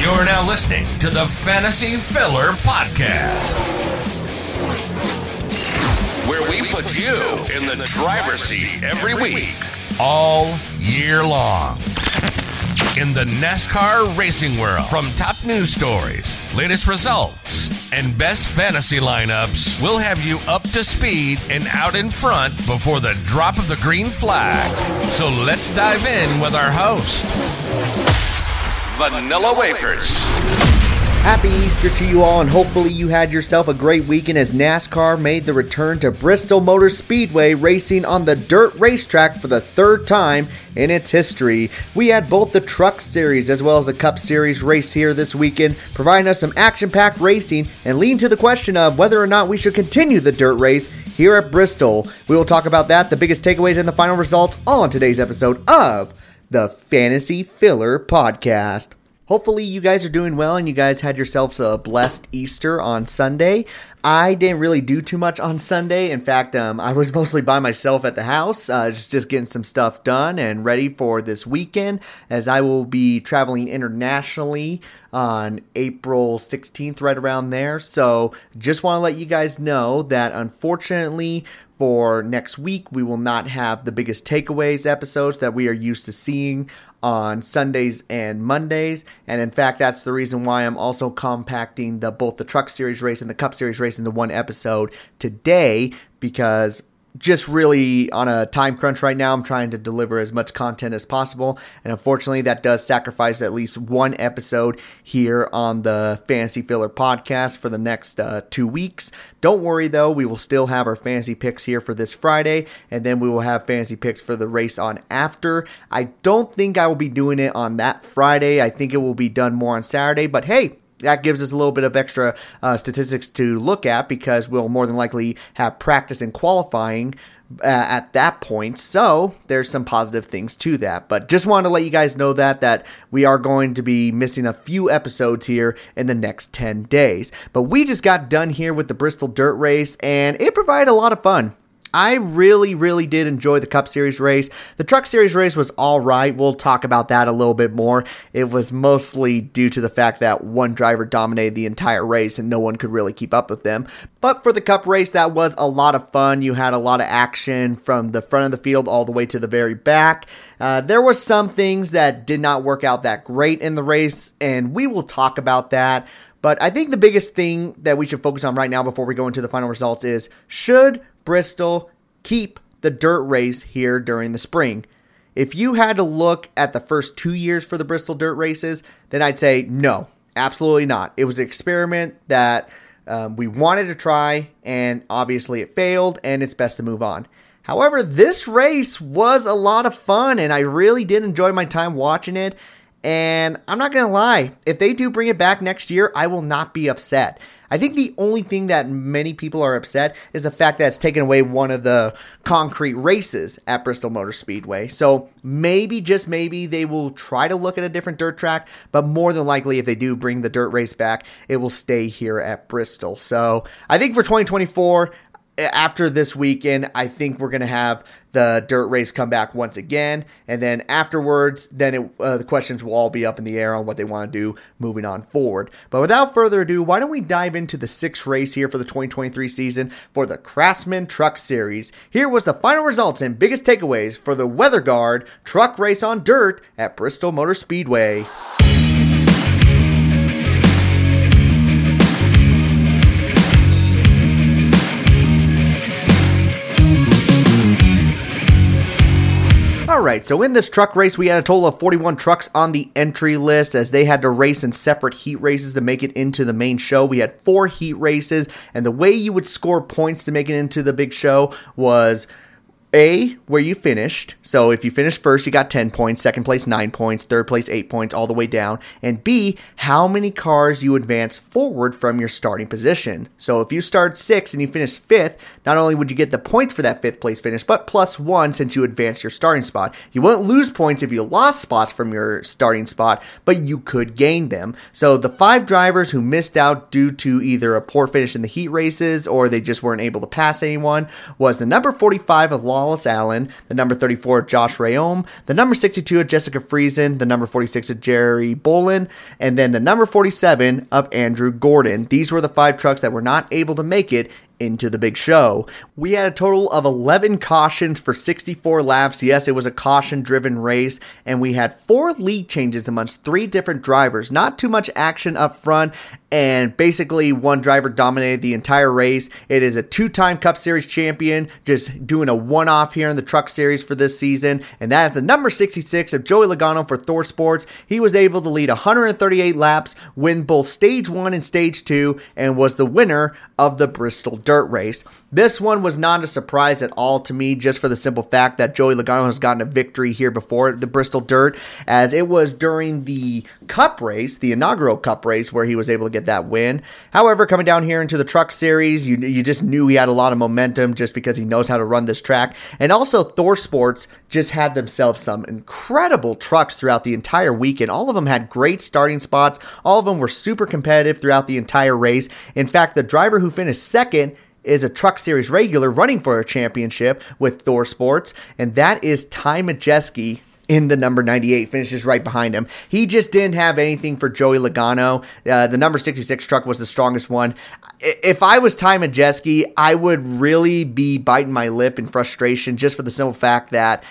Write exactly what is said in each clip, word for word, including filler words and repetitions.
You're now listening to the Fantasy Filler Podcast, where we put you in the driver's seat every week, all year long. In the NASCAR racing world, from top news stories, latest results, and best fantasy lineups, we'll have you up to speed and out in front before the drop of the green flag. So let's dive in with our host, Vanilla Wafers. Happy Easter to you all, and hopefully you had yourself a great weekend as NASCAR made the return to Bristol Motor Speedway, racing on the dirt racetrack for the third time in its history. We had both the Truck Series as well as the Cup Series race here this weekend, providing us some action-packed racing and leading to the question of whether or not we should continue the dirt race here at Bristol. We will talk about that, the biggest takeaways, and the final results on today's episode of the Fantasy Filler Podcast. Hopefully you guys are doing well and you guys had yourselves a blessed Easter on Sunday. I didn't really do too much on Sunday. In fact, um, I was mostly by myself at the house, uh, just, just getting some stuff done and ready for this weekend, as I will be traveling internationally on April sixteenth, right around there. So just want to let you guys know that unfortunately for next week, we will not have the biggest takeaways episodes that we are used to seeing on Sundays and Mondays. And in fact, that's the reason why I'm also compacting the both the Truck Series race and the Cup Series race into one episode today, because just really on a time crunch right now, I'm trying to deliver as much content as possible. And unfortunately, that does sacrifice at least one episode here on the Fantasy Filler Podcast for the next uh, two weeks. Don't worry, though. We will still have our fantasy picks here for this Friday, and then we will have fantasy picks for the race on after. I don't think I will be doing it on that Friday. I think it will be done more on Saturday, but hey, that gives us a little bit of extra uh, statistics to look at, because we'll more than likely have practice and qualifying uh, at that point. So there's some positive things to that. But just wanted to let you guys know that, that we are going to be missing a few episodes here in the next ten days. But we just got done here with the Bristol Dirt Race, and it provided a lot of fun. I really, really did enjoy the Cup Series race. The Truck Series race was all right. We'll talk about that a little bit more. It was mostly due to the fact that one driver dominated the entire race and no one could really keep up with them. But for the Cup race, that was a lot of fun. You had a lot of action from the front of the field all the way to the very back. Uh, there were some things that did not work out that great in the race, and we will talk about that. But I think the biggest thing that we should focus on right now before we go into the final results is, should Bristol keep the dirt race here during the spring? If you had to look at the first two years for the Bristol dirt races, then I'd say no, absolutely not. It was an experiment that um, we wanted to try, and obviously it failed, and it's best to move on. However, this race was a lot of fun, and I really did enjoy my time watching it. And I'm not going to lie, if they do bring it back next year, I will not be upset. I think the only thing that many people are upset is the fact that it's taken away one of the concrete races at Bristol Motor Speedway. So maybe, just maybe, they will try to look at a different dirt track, but more than likely, if they do bring the dirt race back, it will stay here at Bristol. So I think for twenty twenty-four, after this weekend, I think we're going to have the dirt race come back once again. And then afterwards, then it, uh, the questions will all be up in the air on what they want to do moving on forward. But without further ado, why don't we dive into the sixth race here for the twenty twenty-three season for the Craftsman Truck Series. Here was the final results and biggest takeaways for the Weather Guard truck race on dirt at Bristol Motor Speedway. Alright, so in this truck race, we had a total of forty-one trucks on the entry list, as they had to race in separate heat races to make it into the main show. We had four heat races, and the way you would score points to make it into the big show was A, where you finished. So if you finished first, you got ten points, second place nine points, third place eight points, all the way down. And B, how many cars you advance forward from your starting position. So if you start sixth and you finish fifth, not only would you get the points for that fifth place finish, but plus one since you advanced your starting spot. You wouldn't lose points if you lost spots from your starting spot, but you could gain them. So the five drivers who missed out due to either a poor finish in the heat races or they just weren't able to pass anyone was the number forty-five of Law Wallace Allen, the number thirty-four of Josh Rayom, the number sixty-two of Jessica Friesen, the number forty-six of Jerry Bolin, and then the number forty-seven of Andrew Gordon. These were the five trucks that were not able to make it into the big show. We had a total of eleven cautions for sixty-four laps. Yes, it was a caution-driven race, and we had four lead changes amongst three different drivers. Not too much action up front, and basically one driver dominated the entire race. It is a two-time Cup Series champion, just doing a one-off here in the Truck Series for this season, and that is the number sixty-six of Joey Logano for Thor Sports. He was able to lead one hundred thirty-eight laps, win both Stage one and Stage two, and was the winner of the Bristol Dirt Race. This one was not a surprise at all to me, just for the simple fact that Joey Logano has gotten a victory here before the Bristol Dirt, as it was during the Cup race, the inaugural Cup race, where he was able to get that win. However, coming down here into the Truck Series, you, you just knew he had a lot of momentum just because he knows how to run this track. And also, Thor Sports just had themselves some incredible trucks throughout the entire weekend. All of them had great starting spots. All of them were super competitive throughout the entire race. In fact, the driver who finished second is a Truck Series regular running for a championship with Thor Sports, and that is Ty Majeski in the number ninety-eight, finishes right behind him. He just didn't have anything for Joey Logano. Uh, the number sixty-six truck was the strongest one. If I was Ty Majeski, I would really be biting my lip in frustration, just for the simple fact that,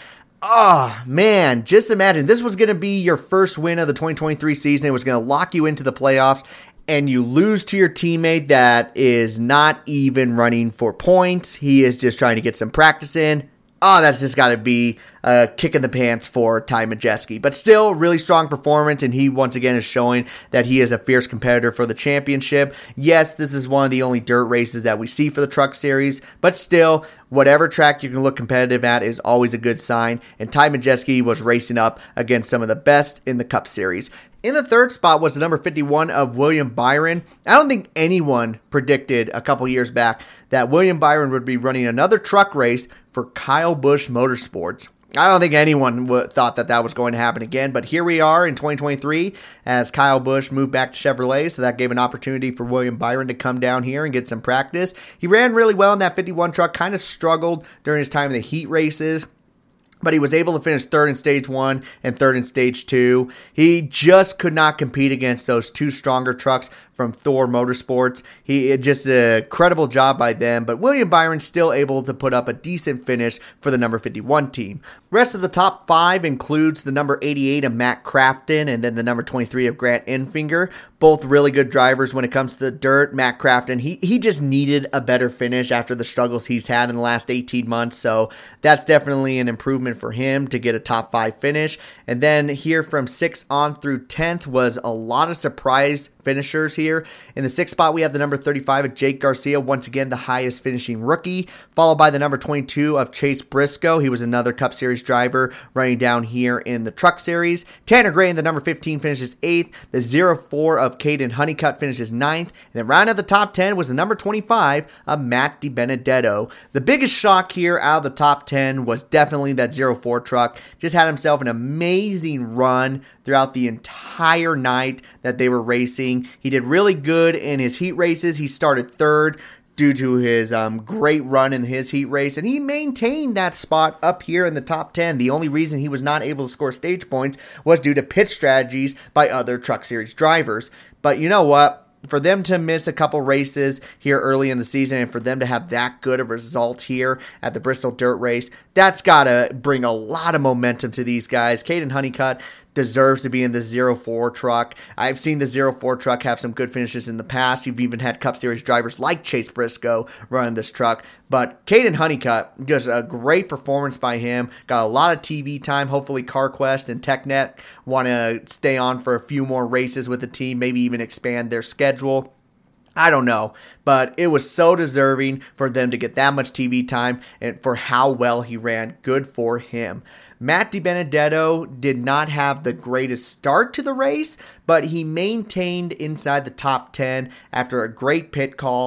oh, man, just imagine, this was going to be your first win of the twenty twenty-three season. It was going to lock you into the playoffs, and you lose to your teammate that is not even running for points. He is just trying to get some practice in. Oh, that's just got to be a kick in the pants for Ty Majeski. But still, really strong performance, and he once again is showing that he is a fierce competitor for the championship. Yes, this is one of the only dirt races that we see for the Truck Series, but still, whatever track you can look competitive at is always a good sign, and Ty Majeski was racing up against some of the best in the Cup Series. In the third spot was the number fifty-one of William Byron. I don't think anyone predicted a couple years back that William Byron would be running another truck race for Kyle Busch Motorsports. I don't think anyone w- thought that that was going to happen again, but here we are in twenty twenty-three as Kyle Busch moved back to Chevrolet, so that gave an opportunity for William Byron to come down here and get some practice. He ran really well in that fifty-one truck, kind of struggled during his time in the heat races, but he was able to finish third in stage one and third in stage two. He just could not compete against those two stronger trucks from Thor Motorsports. He it just a credible job by them, but William Byron still able to put up a decent finish for the number fifty-one team. Rest of the top five includes the number eighty-eight of Matt Crafton and then the number twenty-three of Grant Enfinger. Both really good drivers when it comes to the dirt. Matt Crafton, he, he just needed a better finish after the struggles he's had in the last eighteen months, so that's definitely an improvement for him to get a top five finish. And then here from sixth on through tenth was a lot of surprise finishers here. In the sixth spot, we have the number thirty-five of Jake Garcia, once again the highest finishing rookie, followed by the number twenty-two of Chase Briscoe. He was another Cup Series driver running down here in the Truck Series. Tanner Gray in the number fifteen finishes eighth. The zero four of Caden Honeycutt finishes ninth. And then round out the top ten was the number twenty-five of Matt DiBenedetto. The biggest shock here out of the top ten was definitely that zero four truck. Just had himself an amazing run throughout the entire night that they were racing. He did really good in his heat races. He started third due to his um, great run in his heat race, and he maintained that spot up here in the top ten. The only reason he was not able to score stage points was due to pit strategies by other Truck Series drivers. But you know what? For them to miss a couple races here early in the season and for them to have that good of a result here at the Bristol Dirt Race, that's got to bring a lot of momentum to these guys. Caden Honeycutt deserves to be in the zero four truck. I've seen the zero four truck have some good finishes in the past. You've even had Cup Series drivers like Chase Briscoe running this truck. But Caden Honeycutt, just a great performance by him. Got a lot of T V time. Hopefully CarQuest and TechNet want to stay on for a few more races with the team, maybe even expand their schedule. I don't know, but it was so deserving for them to get that much T V time and for how well he ran. Good for him. Matt DiBenedetto did not have the greatest start to the race, but he maintained inside the top ten after a great pit call.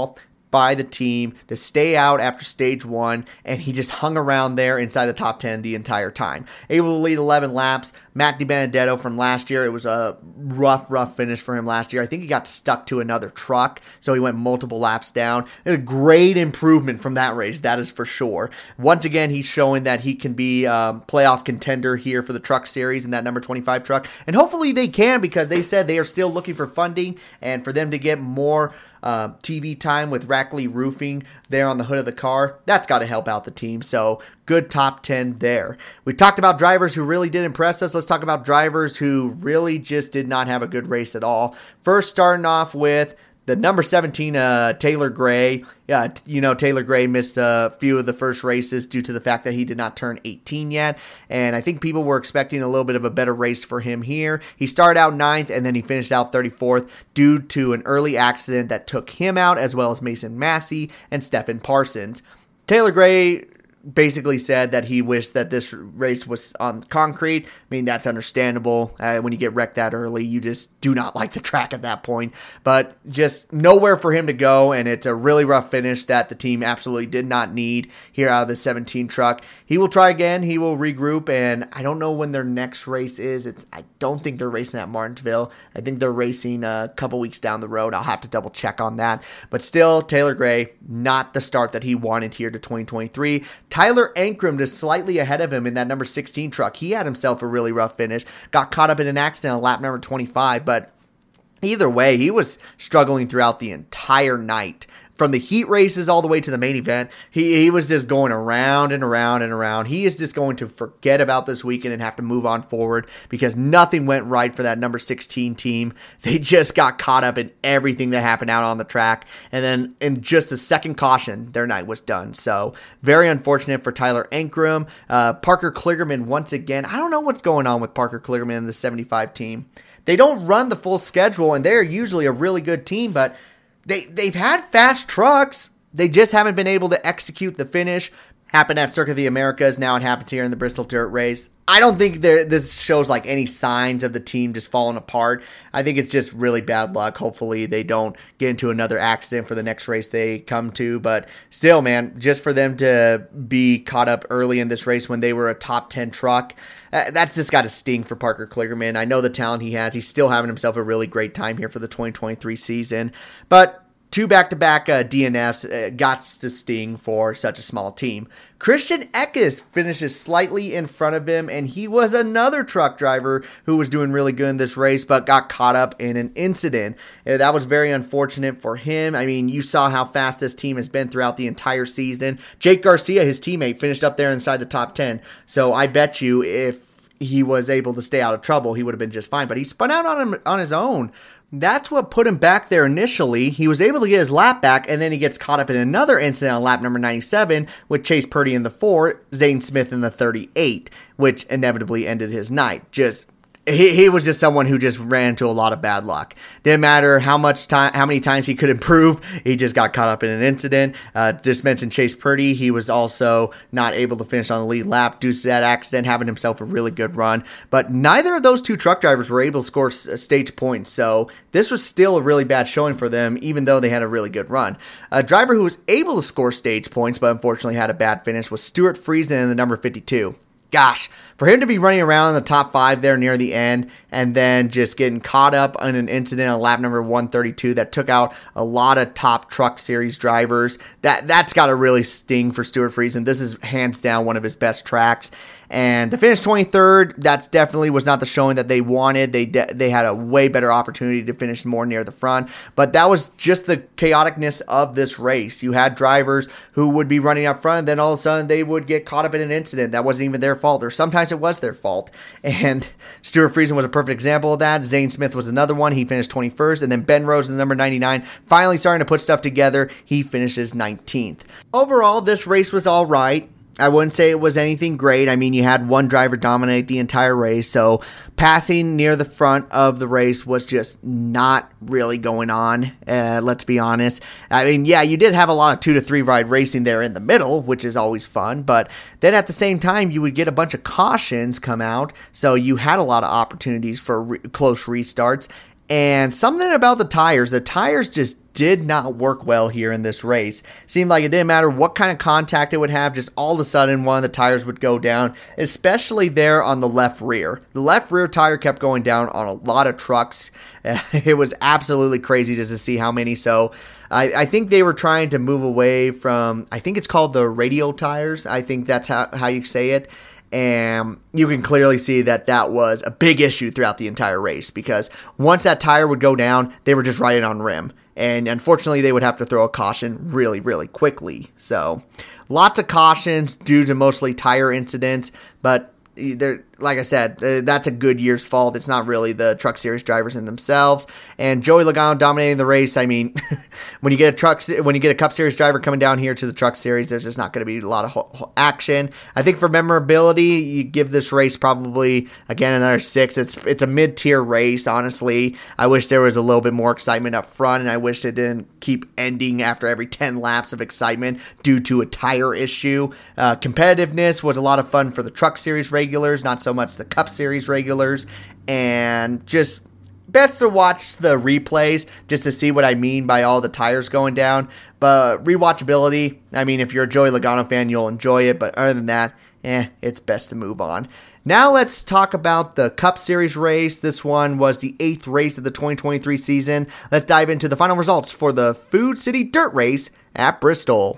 by the team to stay out after stage one, and he just hung around there inside the top ten the entire time. Able to lead eleven laps. Matt DiBenedetto from last year, it was a rough, rough finish for him last year. I think he got stuck to another truck, so he went multiple laps down. A great improvement from that race, that is for sure. Once again, he's showing that he can be a playoff contender here for the truck series in that number twenty-five truck, and hopefully they can, because they said they are still looking for funding, and for them to get more Uh, T V time with Rackley Roofing there on the hood of the car, that's got to help out the team. So good top ten there. We talked about drivers who really did impress us. Let's talk about drivers who really just did not have a good race at all. First, starting off with the number seventeen, uh, Taylor Gray. Yeah, you know, Taylor Gray missed a few of the first races due to the fact that he did not turn eighteen yet. And I think people were expecting a little bit of a better race for him here. He started out ninth and then he finished out thirty-fourth due to an early accident that took him out, as well as Mason Massey and Stephen Parsons. Taylor Gray basically said that he wished that this race was on concrete. I mean, that's understandable. Uh, when you get wrecked that early, you just do not like the track at that point. But just nowhere for him to go, and it's a really rough finish that the team absolutely did not need here out of the seventeen truck. He will try again. He will regroup, and I don't know when their next race is. It's I don't think they're racing at Martinsville. I think they're racing a couple weeks down the road. I'll have to double check on that. But still, Taylor Gray, not the start that he wanted here to twenty twenty-three. Tyler Ankrum just slightly ahead of him in that number sixteen truck. He had himself a really rough finish. Got caught up in an accident on lap number twenty-five, but either way, he was struggling throughout the entire night. From the heat races all the way to the main event, he, he was just going around and around and around. He is just going to forget about this weekend and have to move on forward because nothing went right for that number sixteen team. They just got caught up in everything that happened out on the track. And then in just a second caution, their night was done. So very unfortunate for Tyler Ankrum. Uh, Parker Kligerman, once again, I don't know what's going on with Parker Kligerman and the seventy-five team. They don't run the full schedule, and they're usually a really good team, but They, they've had fast trucks. They just haven't been able to execute the finish. Happened at Circuit of the Americas. Now it happens here in the Bristol Dirt Race. I don't think there, this shows like any signs of the team just falling apart. I think it's just really bad luck. Hopefully they don't get into another accident for the next race they come to. But still, man, just for them to be caught up early in this race when they were a top ten truck, uh, that's just got to sting for Parker Kligerman. I know the talent he has. He's still having himself a really great time here for the twenty twenty-three season. But two back-to-back uh, D N Fs uh, got to sting for such a small team. Christian Eckes finishes slightly in front of him, and he was another truck driver who was doing really good in this race, but got caught up in an incident. Uh, that was very unfortunate for him. I mean, you saw how fast this team has been throughout the entire season. Jake Garcia, his teammate, finished up there inside the top ten. So I bet you if he was able to stay out of trouble, he would have been just fine. But he spun out on him on his own. That's what put him back there initially. He was able to get his lap back, and then he gets caught up in another incident on lap number ninety-seven with Chase Purdy in the four, Zane Smith in the thirty-eight, which inevitably ended his night. Just He, he was just someone who just ran into a lot of bad luck. Didn't matter how much time, how many times he could improve. He just got caught up in an incident. Uh, just mentioned Chase Purdy. He was also not able to finish on the lead lap due to that accident, having himself a really good run. But neither of those two truck drivers were able to score s- stage points. So this was still a really bad showing for them, even though they had a really good run. A driver who was able to score stage points, but unfortunately had a bad finish, was Stuart Friesen in the number fifty-two. Gosh, for him to be running around in the top five there near the end and then just getting caught up in an incident on lap number one thirty-two that took out a lot of top truck series drivers, that, that's got to really sting for Stuart Friesen. This is hands down one of his best tracks. And to finish twenty-third, that definitely was not the showing that they wanted. They de- they had a way better opportunity to finish more near the front. But that was just the chaoticness of this race. You had drivers who would be running up front, and then all of a sudden they would get caught up in an incident that wasn't even their fault, or sometimes it was their fault. And Stuart Friesen was a perfect example of that. Zane Smith was another one. He finished twenty-first. And then Ben Rose in the number ninety-nine, finally starting to put stuff together. He finishes nineteenth. Overall, this race was all right. I wouldn't say it was anything great. I mean, you had one driver dominate the entire race, so passing near the front of the race was just not really going on, uh, let's be honest. I mean, yeah, you did have a lot of two to three ride racing there in the middle, which is always fun, but then at the same time, you would get a bunch of cautions come out, so you had a lot of opportunities for re- close restarts. And something about the tires, the tires just did not work well here in this race. Seemed like it didn't matter what kind of contact it would have, just all of a sudden one of the tires would go down, especially there on the left rear. The left rear tire kept going down on a lot of trucks. It was absolutely crazy just to see how many. So I, I think they were trying to move away from, I think it's called the radial tires. I think that's how, how you say it. And you can clearly see that that was a big issue throughout the entire race, because once that tire would go down, they were just right on rim. And unfortunately, they would have to throw a caution really, really quickly. So lots of cautions due to mostly tire incidents, but they're, like I said, uh, that's a Goodyear's fault. It's not really the Truck Series drivers in themselves. And Joey Logano dominating the race. I mean, when you get a truck, when you get a Cup Series driver coming down here to the Truck Series, there's just not going to be a lot of ho- ho- action. I think for memorability, you give this race probably again another six. It's it's a mid tier race. Honestly, I wish there was a little bit more excitement up front, and I wish it didn't keep ending after every ten laps of excitement due to a tire issue. Uh, competitiveness was a lot of fun for the Truck Series regulars, not so much the Cup Series regulars, and just best to watch the replays just to see what I mean by all the tires going down. But rewatchability, I mean, if you're a Joey Logano fan, you'll enjoy it, but other than that, eh, it's best to move on. Now let's talk about the Cup Series race. This one was the eighth race of the twenty twenty-three season. Let's dive into the final results for the Food City Dirt Race at Bristol.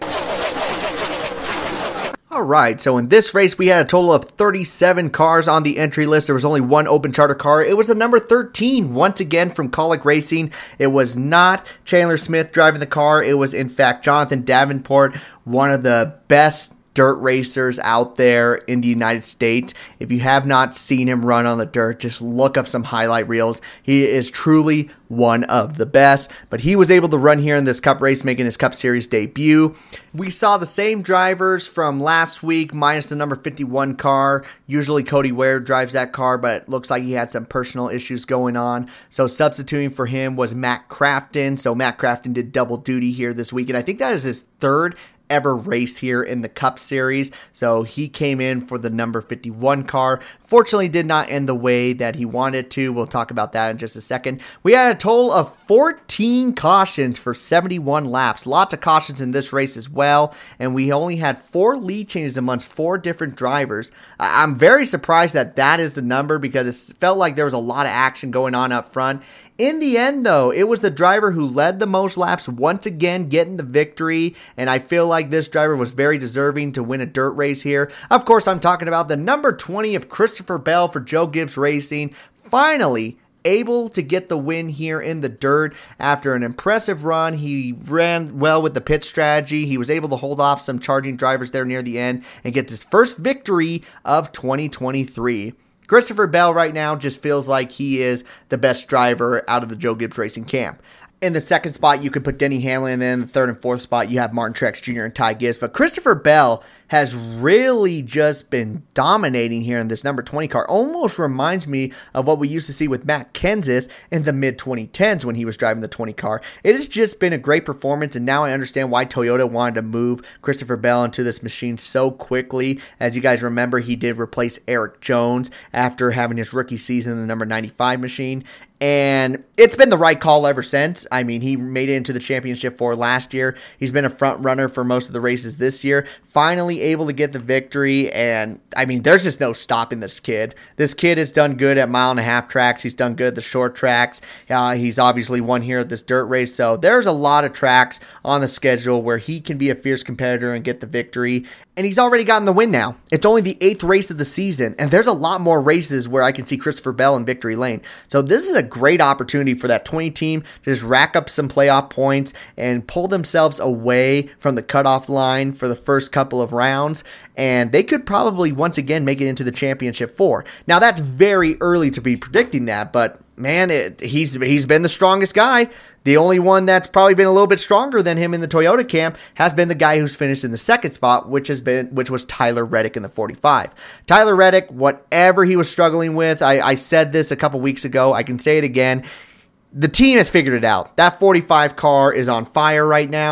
Alright, so in this race we had a total of thirty-seven cars on the entry list. There was only one open charter car. It was the number thirteen, once again from Colic Racing. It was not Chandler Smith driving the car. It was in fact Jonathan Davenport, one of the best dirt racers out there in the United States. If you have not seen him run on the dirt, just look up some highlight reels. He is truly one of the best, but he was able to run here in this Cup race, making his Cup Series debut. We saw the same drivers from last week, minus the number fifty-one car. Usually Cody Ware drives that car, but it looks like he had some personal issues going on. So substituting for him was Matt Crafton. So Matt Crafton did double duty here this week, and I think that is his third ever race here in the Cup Series. So he came in for the number fifty-one car. Fortunately, did not end the way that he wanted to. We'll talk about that in just a second. We had a total of fourteen cautions for seventy-one laps. Lots of cautions in this race as well. And we only had four lead changes amongst four different drivers. I'm very surprised that that is the number, because it felt like there was a lot of action going on up front. In the end, though, it was the driver who led the most laps once again getting the victory, and I feel like this driver was very deserving to win a dirt race here. Of course, I'm talking about the number twenty of Christopher Bell for Joe Gibbs Racing, finally able to get the win here in the dirt after an impressive run. He ran well with the pit strategy. He was able to hold off some charging drivers there near the end and get his first victory of twenty twenty-three. Christopher Bell right now just feels like he is the best driver out of the Joe Gibbs Racing camp. In the second spot, you could put Denny Hamlin, and then in the third and fourth spot, you have Martin Truex Junior and Ty Gibbs. But Christopher Bell has really just been dominating here in this number twenty car. Almost reminds me of what we used to see with Matt Kenseth in the mid twenty tens when he was driving the twenty car. It has just been a great performance, and now I understand why Toyota wanted to move Christopher Bell into this machine so quickly. As you guys remember, he did replace Eric Jones after having his rookie season in the number ninety-five machine. And it's been the right call ever since. I mean, he made it into the championship for last year. He's been a front runner for most of the races this year. Finally able to get the victory. And, I mean, there's just no stopping this kid. This kid has done good at mile and a half tracks. He's done good at the short tracks. Uh, he's obviously won here at this dirt race. So there's a lot of tracks on the schedule where he can be a fierce competitor and get the victory. And he's already gotten the win now. It's only the eighth race of the season, and there's a lot more races where I can see Christopher Bell in victory lane. So this is a great opportunity for that twenty team to just rack up some playoff points and pull themselves away from the cutoff line for the first couple of rounds, and they could probably once again make it into the championship four. Now, that's very early to be predicting that, but man, it, he's he's been the strongest guy. The only one that's probably been a little bit stronger than him in the Toyota camp has been the guy who's finished in the second spot, which has been which was Tyler Reddick in the forty-five. Tyler Reddick, whatever he was struggling with, I, I said this a couple weeks ago, I can say it again. The team has figured it out. That forty-five car is on fire right now.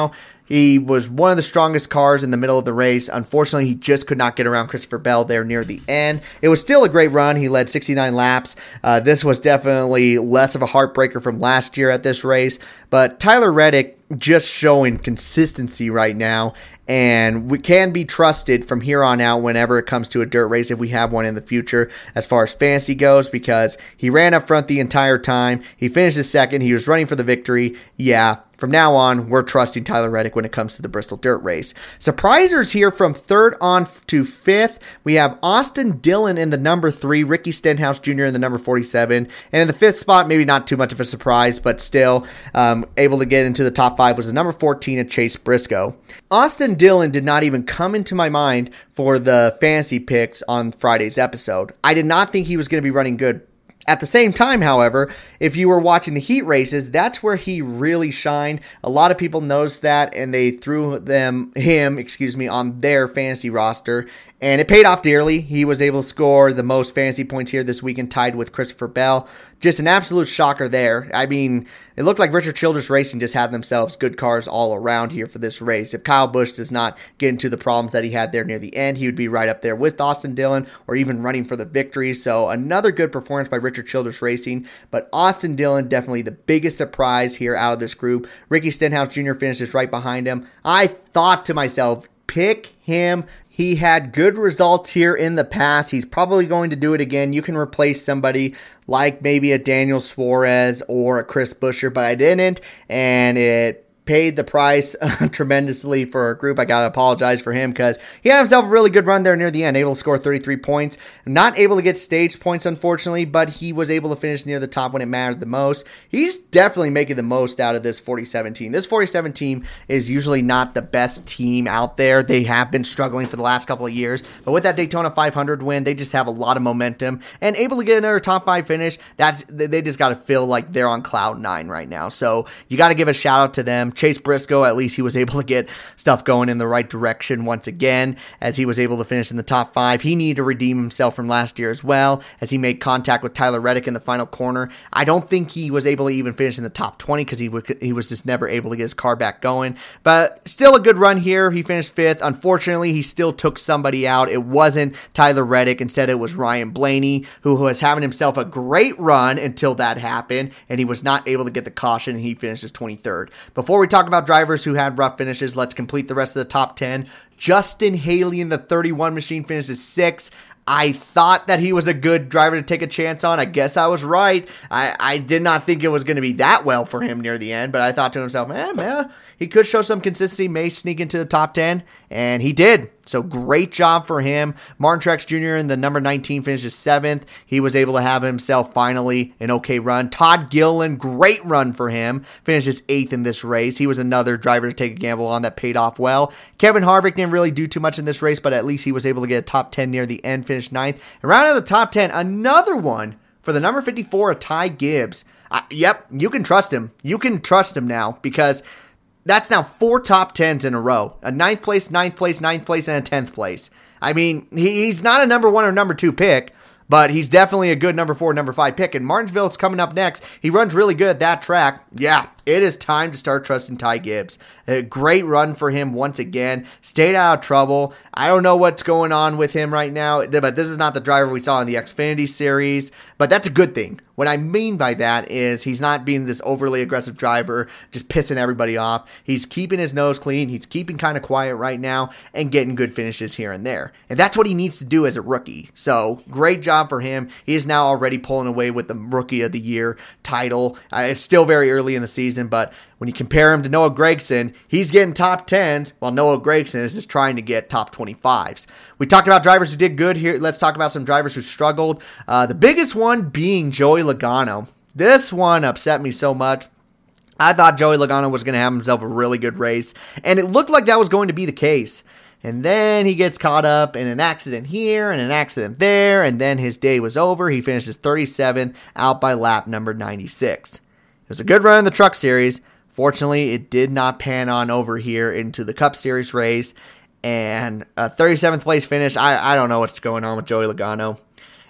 He was one of the strongest cars in the middle of the race. Unfortunately, he just could not get around Christopher Bell there near the end. It was still a great run. He led sixty-nine laps. Uh, this was definitely less of a heartbreaker from last year at this race. But Tyler Reddick just showing consistency right now, and we can be trusted from here on out whenever it comes to a dirt race if we have one in the future as far as fantasy goes, because he ran up front the entire time. He finished his second. He was running for the victory. Yeah, from now on, we're trusting Tyler Reddick when it comes to the Bristol Dirt Race. Surprisers here from third on to fifth. We have Austin Dillon in the number three, Ricky Stenhouse Junior in the number forty-seven. And in the fifth spot, maybe not too much of a surprise, but still um, able to get into the top five was the number fourteen at Chase Briscoe. Austin Dillon did not even come into my mind for the fantasy picks on Friday's episode. I did not think he was going to be running good. At the same time, however, if you were watching the heat races, that's where he really shined. A lot of people noticed that, and they threw them, him, excuse me, on their fantasy roster. And it paid off dearly. He was able to score the most fantasy points here this weekend, tied with Christopher Bell. Just an absolute shocker there. I mean, it looked like Richard Childress Racing just had themselves good cars all around here for this race. If Kyle Busch does not get into the problems that he had there near the end, he would be right up there with Austin Dillon or even running for the victory. So another good performance by Richard Childress Racing. But Austin Dillon, definitely the biggest surprise here out of this group. Ricky Stenhouse Junior finishes right behind him. I thought to myself, pick him. He had good results here in the past. He's probably going to do it again. You can replace somebody like maybe a Daniel Suarez or a Chris Buescher, but I didn't, and it paid the price tremendously for our group. I got to apologize for him because he had himself a really good run there near the end, able to score thirty-three points. Not able to get stage points, unfortunately, but he was able to finish near the top when it mattered the most. He's definitely making the most out of this forty-seven team. This forty-seven team is usually not the best team out there. They have been struggling for the last couple of years, but with that Daytona five hundred win, they just have a lot of momentum and able to get another top five finish. That's they just got to feel like they're on cloud nine right now. So you got to give a shout out to them. Chase Briscoe, at least he was able to get stuff going in the right direction once again, as he was able to finish in the top five. He needed to redeem himself from last year as well, as he made contact with Tyler Reddick in the final corner. I don't think he was able to even finish in the top twenty because he, w- he was just never able to get his car back going. But still a good run here. He finished fifth. Unfortunately, he still took somebody out. It wasn't Tyler Reddick. Instead, it was Ryan Blaney, who was having himself a great run until that happened, and he was not able to get the caution, and he finishes twenty-third. Before we talk about drivers who had rough finishes, let's complete the rest of the top ten. Justin Haley in the thirty-one machine finishes sixth. I thought that he was a good driver to take a chance on. I guess I was right. I, I did not think it was going to be that well for him near the end, but I thought to himself, man, man, he could show some consistency, may sneak into the top ten, and he did. So great job for him. Martin Truex Junior in the number nineteen finishes seventh. He was able to have himself finally an okay run. Todd Gilliland, great run for him. Finishes eighth in this race. He was another driver to take a gamble on that paid off well. Kevin Harvick didn't really do too much in this race, but at least he was able to get a top ten near the end, finished ninth. And round out the top ten, another one for the number fifty-four, Ty Gibbs. Uh, yep, you can trust him. You can trust him now because that's now four top tens in a row. A ninth place, ninth place, ninth place, and a tenth place. I mean, he, he's not a number one or number two pick, but he's definitely a good number four, number five pick. And Martinsville is coming up next. He runs really good at that track. Yeah, it is time to start trusting Ty Gibbs. A great run for him once again. Stayed out of trouble. I don't know what's going on with him right now, but this is not the driver we saw in the Xfinity series. But that's a good thing. What I mean by that is he's not being this overly aggressive driver, just pissing everybody off. He's keeping his nose clean. He's keeping kind of quiet right now and getting good finishes here and there. And that's what he needs to do as a rookie. So great job for him. He is now already pulling away with the Rookie of the Year title. Uh, it's still very early in the season, but when you compare him to Noah Gragson, he's getting top tens, while Noah Gragson is just trying to get top twenty-fives. We talked about drivers who did good here. Let's talk about some drivers who struggled. Uh, the biggest one being Joey Logano. This one upset me so much. I thought Joey Logano was going to have himself a really good race, and it looked like that was going to be the case. And then he gets caught up in an accident here and an accident there, and then his day was over. He finishes thirty-seventh out by lap number ninety-six. It was a good run in the Truck Series. Fortunately, it did not pan on over here into the Cup Series race. And a thirty-seventh place finish, I, I don't know what's going on with Joey Logano.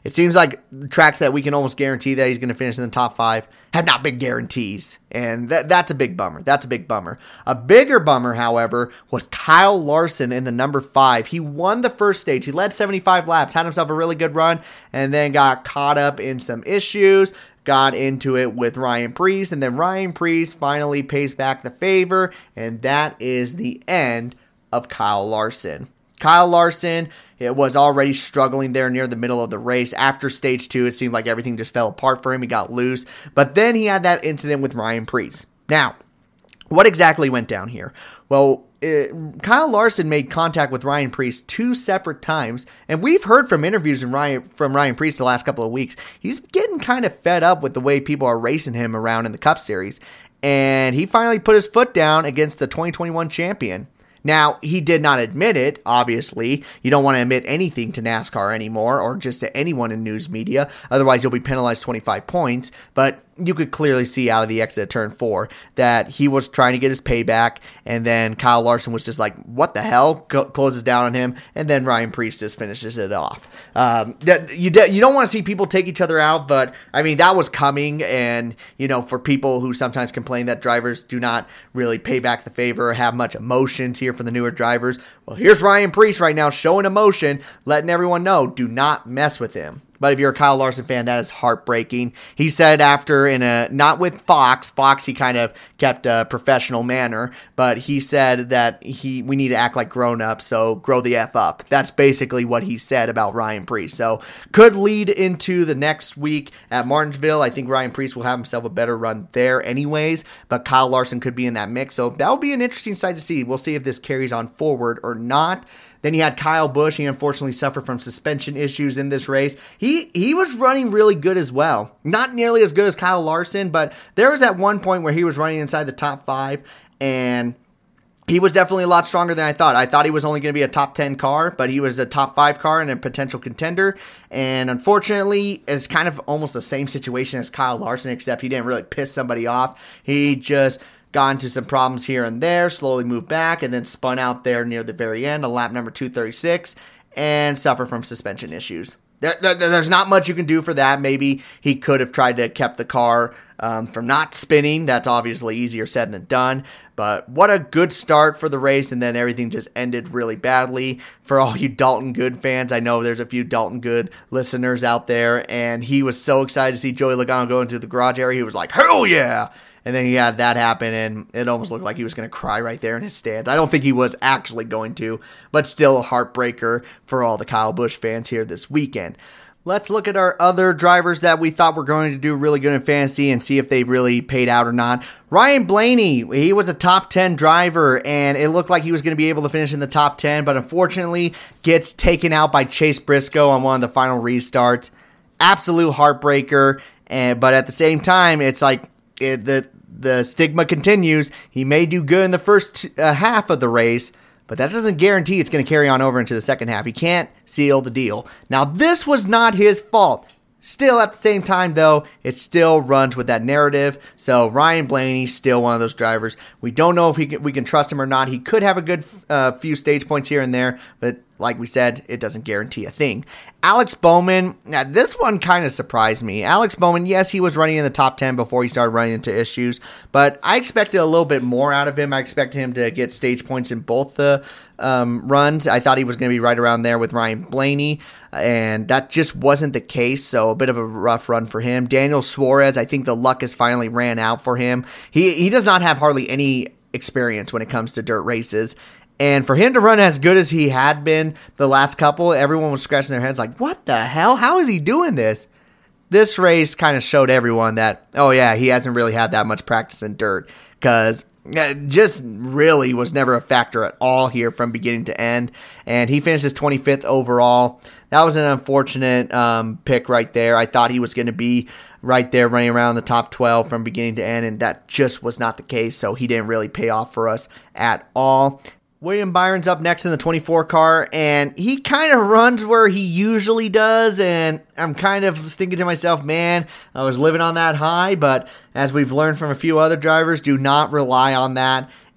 It seems like the tracks that we can almost guarantee that he's going to finish in the top five have not been guarantees. And that, that's a big bummer. That's a big bummer. A bigger bummer, however, was Kyle Larson in the number five. He won the first stage. He led seventy-five laps, had himself a really good run, and then got caught up in some issues. Got into it with Ryan Preece, and then Ryan Preece finally pays back the favor, and that is the end of Kyle Larson. Kyle Larson, it was already struggling there near the middle of the race. After stage two, it seemed like everything just fell apart for him. He got loose. But then he had that incident with Ryan Preece. Now, what exactly went down here? Well, it, Kyle Larson made contact with Ryan Preece two separate times. And we've heard from interviews from Ryan, from Ryan Preece the last couple of weeks. He's getting kind of fed up with the way people are racing him around in the Cup Series. And he finally put his foot down against the twenty twenty-one champion. Now, he did not admit it, obviously. You don't want to admit anything to NASCAR anymore, or just to anyone in news media. Otherwise, you'll be penalized twenty-five points. But you could clearly see out of the exit of turn four that he was trying to get his payback, and then Kyle Larson was just like, what the hell? Go- closes down on him, and then Ryan Preece just finishes it off. Um, that, you, de- you don't want to see people take each other out, but, I mean, that was coming, and, you know, for people who sometimes complain that drivers do not really pay back the favor or have much emotions here for the newer drivers, well, here's Ryan Preece right now showing emotion, letting everyone know, do not mess with him. But if you're a Kyle Larson fan, that is heartbreaking. He said after, in a not with Fox, Fox he kind of kept a professional manner, but he said that he we need to act like grown-ups, so grow the F up. That's basically what he said about Ryan Preece. So could lead into the next week at Martinsville. I think Ryan Preece will have himself a better run there anyways, but Kyle Larson could be in that mix. So that will be an interesting sight to see. We'll see if this carries on forward or not. Then you had Kyle Busch. He unfortunately suffered from suspension issues in this race. He he was running really good as well. Not nearly as good as Kyle Larson, but there was at one point where he was running inside the top five, and he was definitely a lot stronger than I thought. I thought he was only going to be a top ten car, but he was a top five car and a potential contender. And unfortunately, it's kind of almost the same situation as Kyle Larson, except he didn't really piss somebody off. He just got into some problems here and there, slowly moved back, and then spun out there near the very end on lap number two thirty-six and suffered from suspension issues. There, there, there's not much you can do for that. Maybe he could have tried to kept the car um, from not spinning. That's obviously easier said than done. But what a good start for the race, and then everything just ended really badly. For all you Dalton Good fans, I know there's a few Dalton Good listeners out there, and he was so excited to see Joey Logano go into the garage area. He was like, hell yeah! And then he had that happen, and it almost looked like he was going to cry right there in his stands. I don't think he was actually going to, but still a heartbreaker for all the Kyle Busch fans here this weekend. Let's look at our other drivers that we thought were going to do really good in fantasy and see if they really paid out or not. Ryan Blaney, he was a top ten driver, and it looked like he was going to be able to finish in the top ten, but unfortunately gets taken out by Chase Briscoe on one of the final restarts. Absolute heartbreaker, and but at the same time, it's like, It, the the stigma continues. He may do good in the first uh, half of the race, but that doesn't guarantee it's going to carry on over into the second half. He can't seal the deal. Now, this was not his fault. Still, at the same time, though, it still runs with that narrative. So Ryan Blaney, still one of those drivers. We don't know if he can, we can trust him or not. He could have a good uh, few stage points here and there, but like we said, it doesn't guarantee a thing. Alex Bowman, now this one kind of surprised me. Alex Bowman, yes, he was running in the top ten before he started running into issues, but I expected a little bit more out of him. I expected him to get stage points in both the um, runs. I thought he was going to be right around there with Ryan Blaney, and that just wasn't the case, so a bit of a rough run for him. Daniel Suarez, I think the luck has finally ran out for him. He he does not have hardly any experience when it comes to dirt races. And for him to run as good as he had been the last couple, everyone was scratching their heads like, what the hell? How is he doing this? This race kind of showed everyone that, oh yeah, he hasn't really had that much practice in dirt, because it just really was never a factor at all here from beginning to end. And he finishes twenty-fifth overall. That was an unfortunate um, pick right there. I thought he was going to be right there running around the top twelve from beginning to end, and that just was not the case, so he didn't really pay off for us at all. William Byron's up next in the twenty-four car, and he kind of runs where he usually does, and I'm kind of thinking to myself, man, I was living on that high, but as we've learned from a few other drivers, do not rely on that.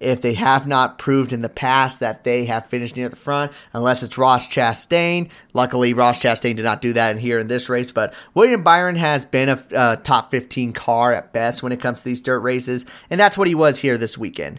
if they have not proved in the past that they have finished near the front, unless it's Ross Chastain. Luckily, Ross Chastain did not do that in here in this race, but William Byron has been a uh, top fifteen car at best when it comes to these dirt races, and that's what he was here this weekend.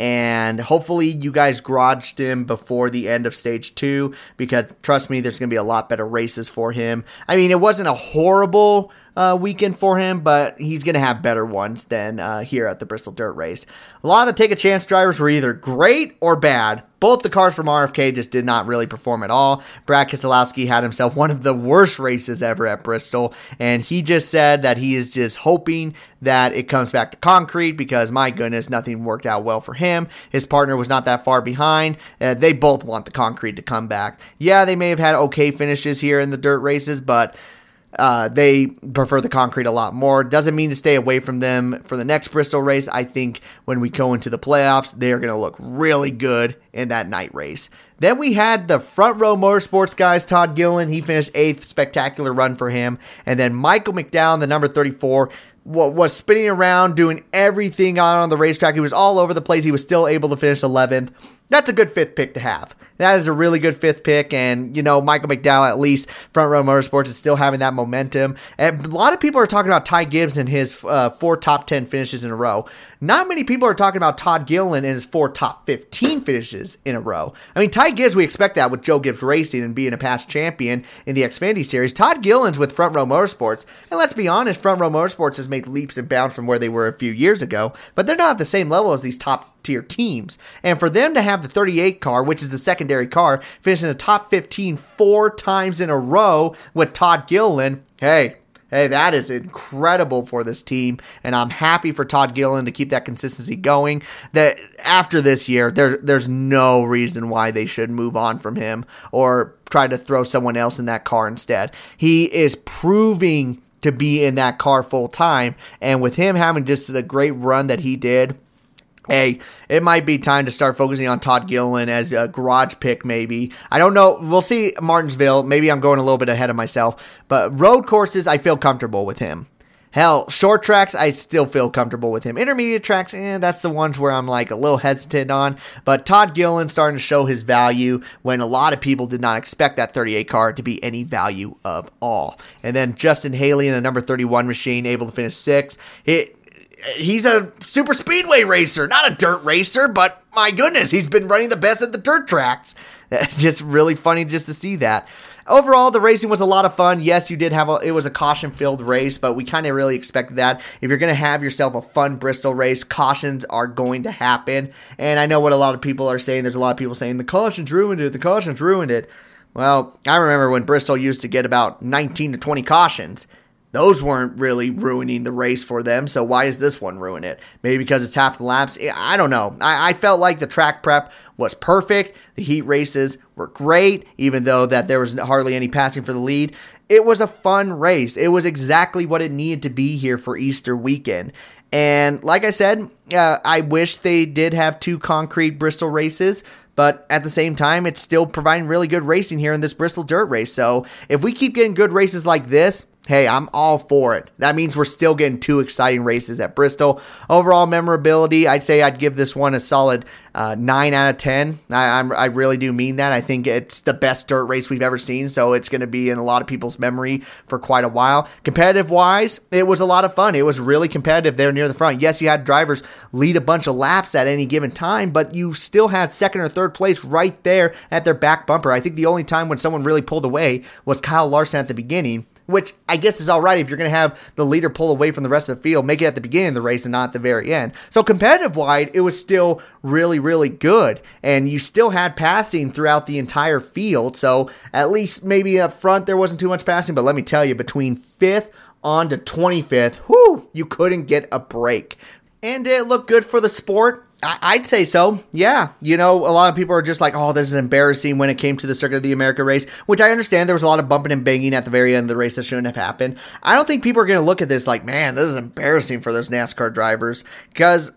And hopefully you guys garaged him before the end of stage two, because trust me, there's going to be a lot better races for him. I mean, it wasn't a horrible uh, weekend for him, but he's going to have better ones than uh, here at the Bristol Dirt Race. A lot of the take-a-chance drivers were either great or bad. Both the cars from R F K just did not really perform at all. Brad Keselowski had himself one of the worst races ever at Bristol, and he just said that he is just hoping that it comes back to concrete because, my goodness, nothing worked out well for him. His partner was not that far behind. Uh, they both want the concrete to come back. Yeah, they may have had okay finishes here in the dirt races, but Uh, they prefer the concrete a lot more. Doesn't mean to stay away from them for the next Bristol race. I think when we go into the playoffs, they're going to look really good in that night race. Then we had the Front Row Motorsports guys, Todd Gilliland. He finished eighth. Spectacular run for him. And then Michael McDowell, the number thirty-four, was spinning around, doing everything on, on the racetrack. He was all over the place. He was still able to finish eleventh. That's a good fifth pick to have. That is a really good fifth pick, and, you know, Michael McDowell, at least, Front Row Motorsports, is still having that momentum. And a lot of people are talking about Ty Gibbs and his uh, four top ten finishes in a row. Not many people are talking about Todd Gilliland and his four top fifteen finishes in a row. I mean, Ty Gibbs, we expect that with Joe Gibbs Racing and being a past champion in the Xfinity Series. Todd Gilliland's with Front Row Motorsports, and let's be honest, Front Row Motorsports has made leaps and bounds from where they were a few years ago, but they're not at the same level as these top tier teams. And for them to have the thirty-eight car, which is the secondary car, finish in the top fifteen four times in a row with Todd Gilliland, hey, hey, that is incredible for this team, and I'm happy for Todd Gilliland to keep that consistency going. That after this year, there, there's no reason why they should move on from him or try to throw someone else in that car instead. He is proving to be in that car full time, and with him having just the great run that he did, hey, it might be time to start focusing on Todd Gilliland as a garage pick, maybe. I don't know. We'll see Martinsville. Maybe I'm going a little bit ahead of myself. But road courses, I feel comfortable with him. Hell, short tracks, I still feel comfortable with him. Intermediate tracks, eh, that's the ones where I'm like a little hesitant on. But Todd Gilliland starting to show his value when a lot of people did not expect that thirty-eight car to be any value of all. And then Justin Haley in the number thirty-one machine, able to finish sixth. It He's a super speedway racer, not a dirt racer, but my goodness, he's been running the best at the dirt tracks. Just really funny just to see that. Overall, the racing was a lot of fun. Yes, you did have a, it was a caution-filled race, but we kind of really expected that. If you're going to have yourself a fun Bristol race, cautions are going to happen. And I know what a lot of people are saying. There's a lot of people saying, the cautions ruined it, the cautions ruined it. Well, I remember when Bristol used to get about nineteen to twenty cautions. Those weren't really ruining the race for them, so why is this one ruin it? Maybe because it's half the laps? I don't know. I, I felt like the track prep was perfect. The heat races were great, even though that there was hardly any passing for the lead. It was a fun race. It was exactly what it needed to be here for Easter weekend. And like I said, uh, I wish they did have two concrete Bristol races, but at the same time, it's still providing really good racing here in this Bristol dirt race. So if we keep getting good races like this, hey, I'm all for it. That means we're still getting two exciting races at Bristol. Overall memorability, I'd say I'd give this one a solid uh, nine out of ten. I, I'm, I really do mean that. I think it's the best dirt race we've ever seen, so it's going to be in a lot of people's memory for quite a while. Competitive-wise, it was a lot of fun. It was really competitive there near the front. Yes, you had drivers lead a bunch of laps at any given time, but you still had second or third place right there at their back bumper. I think the only time when someone really pulled away was Kyle Larson at the beginning, which I guess is all right if you're going to have the leader pull away from the rest of the field, make it at the beginning of the race and not at the very end. So competitive-wide, it was still really, really good. And you still had passing throughout the entire field. So at least maybe up front there wasn't too much passing. But let me tell you, between fifth on to twenty-fifth, whoo, you couldn't get a break. And it looked good for the sport. I'd say so. Yeah. You know, a lot of people are just like, oh, this is embarrassing when it came to the Circuit of the America race, which I understand there was a lot of bumping and banging at the very end of the race that shouldn't have happened. I don't think people are going to look at this like, man, this is embarrassing for those NASCAR drivers, because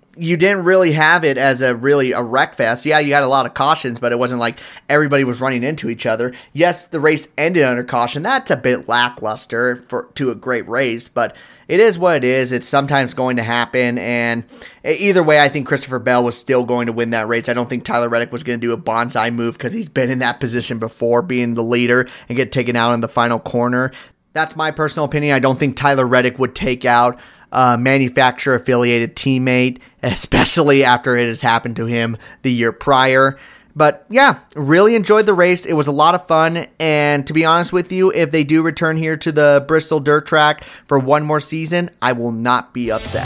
you didn't really have it as a really a wreck fest. Yeah, you had a lot of cautions, but it wasn't like everybody was running into each other. Yes, the race ended under caution. That's a bit lackluster for to a great race, but it is what it is. It's sometimes going to happen, and either way, I think Christopher Bell was still going to win that race. I don't think Tyler Reddick was going to do a bonsai move because he's been in that position before, being the leader and get taken out in the final corner. That's my personal opinion. I don't think Tyler Reddick would take out a manufacturer-affiliated teammate, especially after it has happened to him the year prior. But yeah, really enjoyed the race. It was a lot of fun. And to be honest with you, if they do return here to the Bristol Dirt Track for one more season, I will not be upset.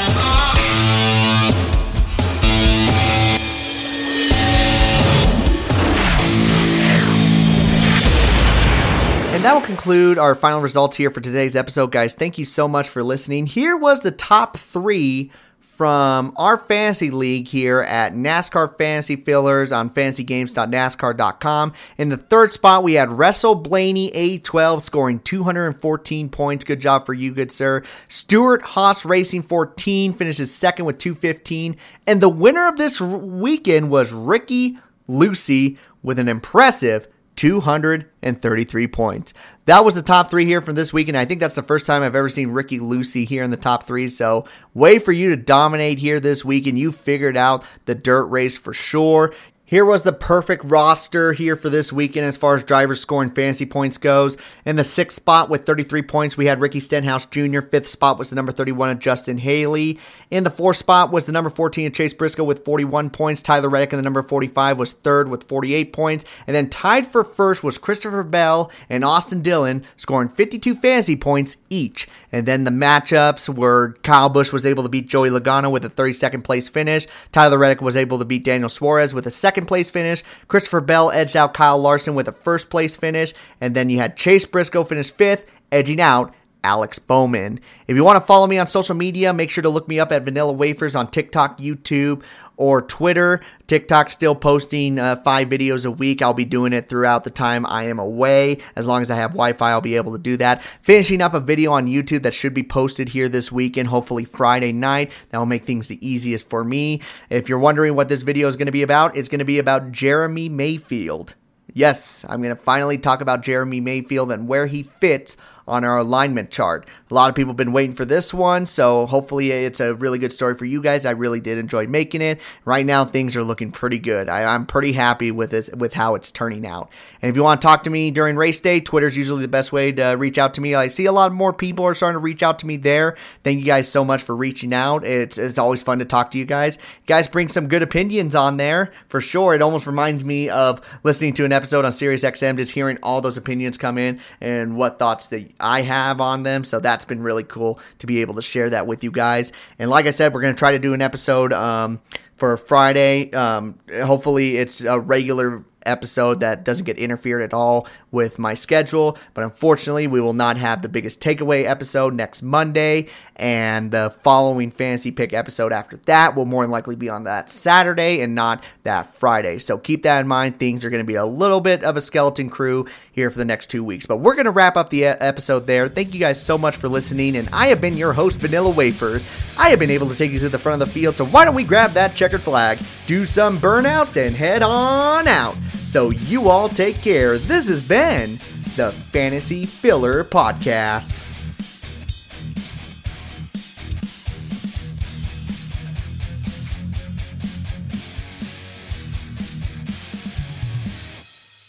And that will conclude our final results here for today's episode, guys. Thank you so much for listening. Here was the top three from our fantasy league here at NASCAR Fantasy Fillers on fantasy games dot nascar dot com. In the third spot, we had Russell Blaney, A twelve, scoring two hundred fourteen points. Good job for you, good sir. Stuart Haas Racing fourteen finishes second with two fifteen. And the winner of this weekend was Ricky Lucy with an impressive two hundred thirty-three points. That was the top three here from this weekend. I think that's the first time I've ever seen Ricky Lucy here in the top three. So way for you to dominate here this weekend. You figured out the dirt race for sure. Here was the perfect roster here for this weekend as far as drivers scoring fantasy points goes. In the sixth spot with thirty-three points, we had Ricky Stenhouse Junior Fifth spot was the number thirty-one of Justin Haley. In the fourth spot was the number fourteen of Chase Briscoe with forty-one points. Tyler Reddick in the number forty-five was third with forty-eight points. And then tied for first was Christopher Bell and Austin Dillon, scoring fifty-two fantasy points each. And then the matchups were Kyle Busch was able to beat Joey Logano with a thirty-second place finish. Tyler Reddick was able to beat Daniel Suarez with a second place finish. Christopher Bell edged out Kyle Larson with a first place finish. And then you had Chase Briscoe finish fifth, edging out Alex Bowman. If you want to follow me on social media, make sure to look me up at Vanilla Wafers on TikTok, YouTube, or Twitter. TikTok's still posting uh, five videos a week. I'll be doing it throughout the time I am away. As long as I have Wi-Fi, I'll be able to do that. Finishing up a video on YouTube that should be posted here this weekend, hopefully Friday night. That will make things the easiest for me. If you're wondering what this video is going to be about, it's going to be about Jeremy Mayfield. Yes, I'm going to finally talk about Jeremy Mayfield and where he fits on our alignment chart. A lot of people have been waiting for this one, so hopefully it's a really good story for you guys. I really did enjoy making it. Right now, things are looking pretty good. I, I'm pretty happy with it, with how it's turning out. And if you want to talk to me during race day, Twitter's usually the best way to reach out to me. I see a lot more people are starting to reach out to me there. Thank you guys so much for reaching out. It's it's always fun to talk to you guys. You guys bring some good opinions on there, for sure. It almost reminds me of listening to an episode on Sirius X M, just hearing all those opinions come in and what thoughts that I have on them. So that's been really cool to be able to share that with you guys. And like I said, we're going to try to do an episode um, for Friday. Um, hopefully it's a regular episode that doesn't get interfered at all with my schedule, but unfortunately we will not have the biggest takeaway episode next Monday, and the following fantasy pick episode after that will more than likely be on that Saturday and not that Friday. So keep that in mind. Things are going to be a little bit of a skeleton crew here for the next two weeks, but we're going to wrap up the episode there. Thank you guys so much for listening, and I have been your host, Vanilla Wafers. I have been able to take you to the front of the field, so why don't we grab that checkered flag, do some burnouts, and head on out. So you all take care. This has been the Fantasy Filler Podcast.